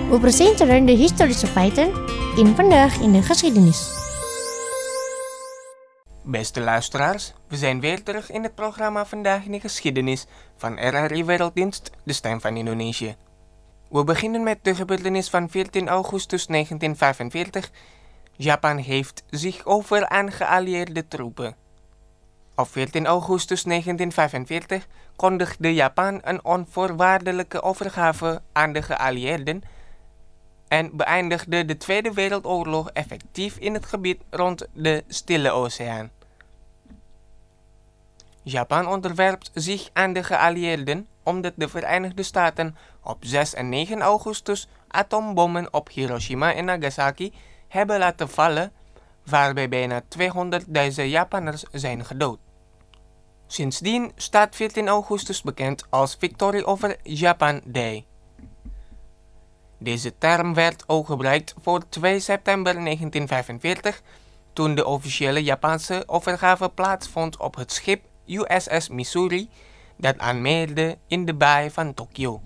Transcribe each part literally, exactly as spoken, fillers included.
We presenteren de historische feiten in Vandaag in de Geschiedenis. Beste luisteraars, we zijn weer terug in het programma Vandaag in de Geschiedenis van R R I Werelddienst, de stem van Indonesië. We beginnen met de gebeurtenis van veertien augustus negentien vijfenveertig. Japan heeft zich over aan geallieerde troepen. Op veertien augustus negentien vijfenveertig kondigde Japan een onvoorwaardelijke overgave aan de geallieerden en beëindigde de Tweede Wereldoorlog effectief in het gebied rond de Stille Oceaan. Japan onderwerpt zich aan de geallieerden omdat de Verenigde Staten op zes en negen augustus atoombommen op Hiroshima en Nagasaki hebben laten vallen, waarbij bijna tweehonderdduizend Japanners zijn gedood. Sindsdien staat veertien augustus bekend als Victory over Japan Day. Deze term werd ook gebruikt voor twee september negentien vijfenveertig, toen de officiële Japanse overgave plaatsvond op het schip U S S Missouri, dat aanmeerde in de baai van Tokio.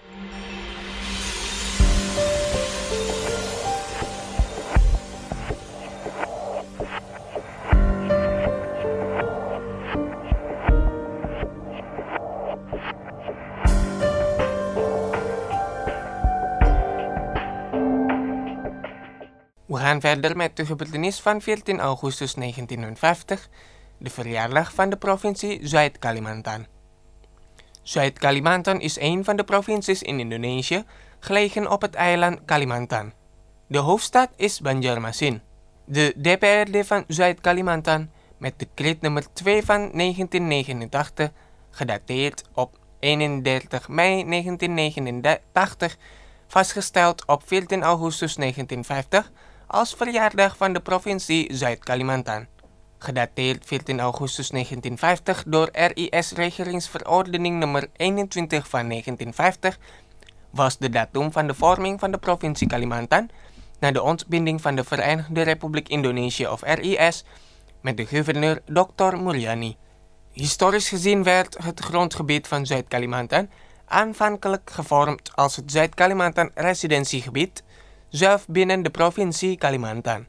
We gaan verder met de gebeurtenis van veertien augustus negentien vijftig, de verjaardag van de provincie Zuid-Kalimantan. Zuid-Kalimantan is een van de provincies in Indonesië, gelegen op het eiland Kalimantan. De hoofdstad is Banjarmasin. De D P R D van Zuid-Kalimantan, met decreet nummer twee van negentien negenentachtig, gedateerd op eenendertig mei negentien negenentachtig, vastgesteld op veertien augustus negentien vijftig, als verjaardag van de provincie Zuid-Kalimantan. Gedateerd veertien augustus negentien vijftig door R I S-regeringsverordening nummer eenentwintig van negentien vijftig, was de datum van de vorming van de provincie Kalimantan na de ontbinding van de Verenigde Republiek Indonesië of R I S met de gouverneur dokter Mulyani. Historisch gezien werd het grondgebied van Zuid-Kalimantan aanvankelijk gevormd als het Zuid-Kalimantan residentiegebied, zelf binnen de provincie Kalimantan.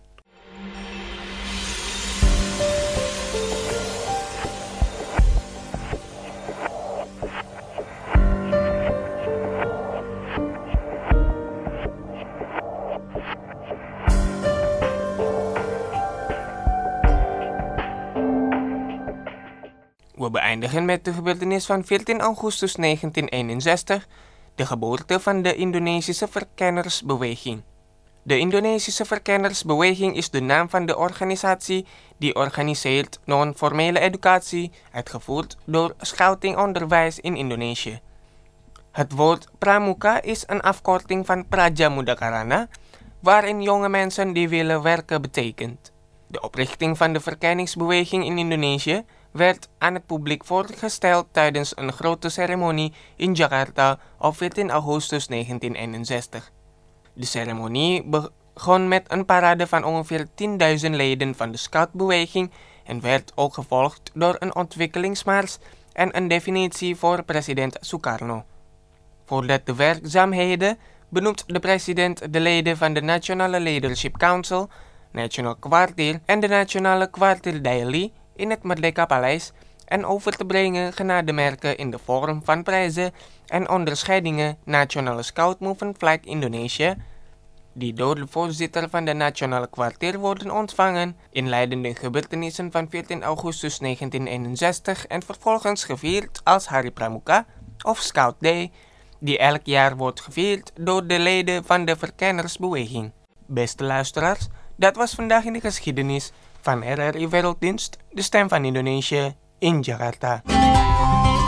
We beëindigen met de gebeurtenis van veertien augustus negentien eenenzestig, de geboorte van de Indonesische Verkennersbeweging. De Indonesische Verkennersbeweging is de naam van de organisatie die organiseert non-formele educatie, uitgevoerd door scoutingonderwijs in Indonesië. Het woord Pramuka is een afkorting van Praja Mudakarana, waarin jonge mensen die willen werken betekent. De oprichting van de verkenningsbeweging in Indonesië werd aan het publiek voorgesteld tijdens een grote ceremonie in Jakarta op veertien augustus negentien eenenzestig. De ceremonie begon met een parade van ongeveer tienduizend leden van de scoutbeweging en werd ook gevolgd door een ontwikkelingsmars en een definitie voor president Sukarno. Voordat de werkzaamheden benoemt de president de leden van de Nationale Leadership Council, National Kwartier en de Nationale Kwartier Daily in het Merdeka Paleis en over te brengen genademerken in de vorm van prijzen en onderscheidingen Nationale Scout Movement Flag Indonesië, die door de voorzitter van de Nationale Kwartier worden ontvangen, inleidende gebeurtenissen van veertien augustus negentien eenenzestig en vervolgens gevierd als Hari Pramuka of Scout Day, die elk jaar wordt gevierd door de leden van de Verkennersbeweging. Beste luisteraars, dat was Vandaag in de Geschiedenis van R R I Werelddienst, de stem van Indonesië in Jakarta.